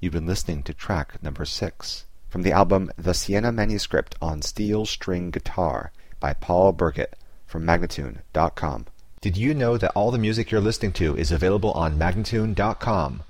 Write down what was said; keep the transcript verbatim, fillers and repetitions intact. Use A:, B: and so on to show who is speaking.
A: You've been listening to track number six from the album The Siena Manuscript on Steel String Guitar by Paul Burgett from Magnatune dot com. Did you know that all the music you're listening to is available on Magnatune dot com?